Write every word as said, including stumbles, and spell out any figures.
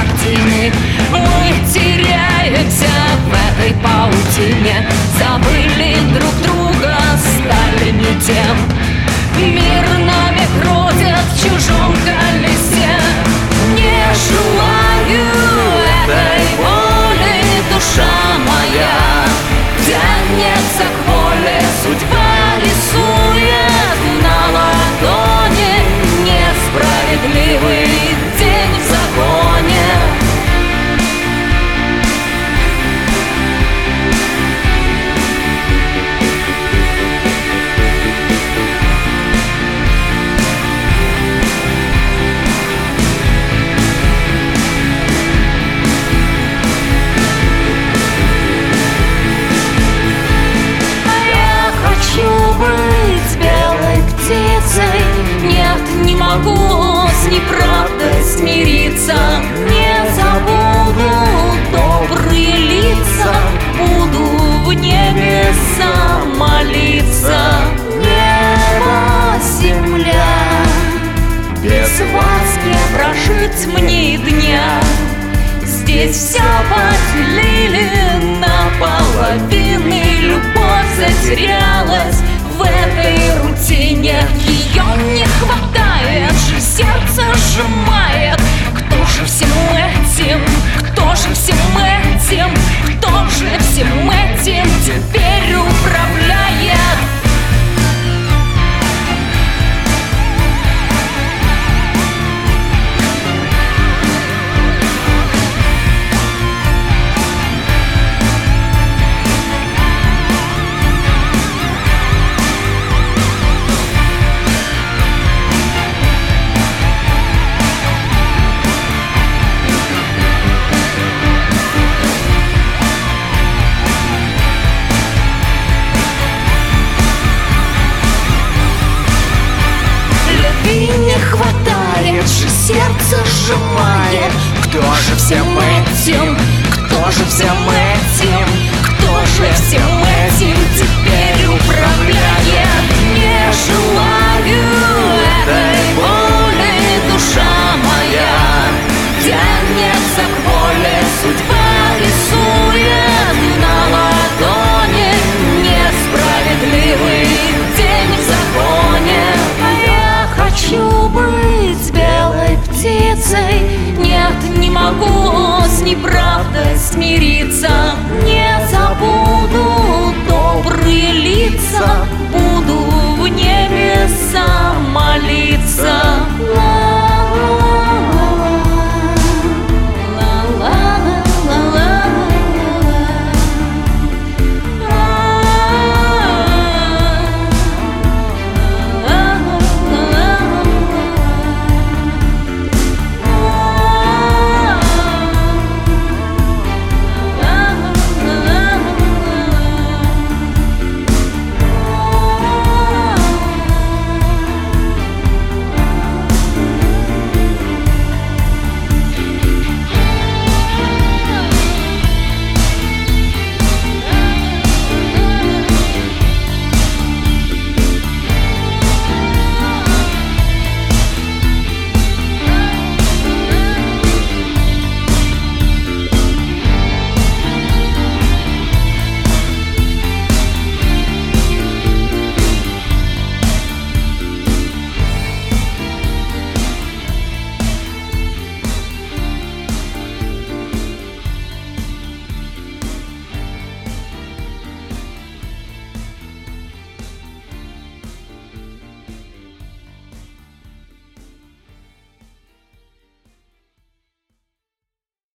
картины. Мы теряемся в этой паутине, забыли друг друга, стали не тем. Мир нами крутит в чужом колесе. Не желаю этой боли, душа моя тянется к воле. Судьба рисует на ладони несправедливый день в законе. Нет, не могу с неправдой смириться. Не забуду добрые лица, буду в небеса молиться. Небо, земля, без вас не прожить мне и дня. Здесь все поделили наполовины, любовь затерялась в этой рутине. Ее не хватает же, сердце сжимает. Кто же всем этим, кто же всем этим, кто же всем этим теперь управляет? Не хватает же, сердце сжимает. Кто же всем этим, кто же всем этим, кто же всем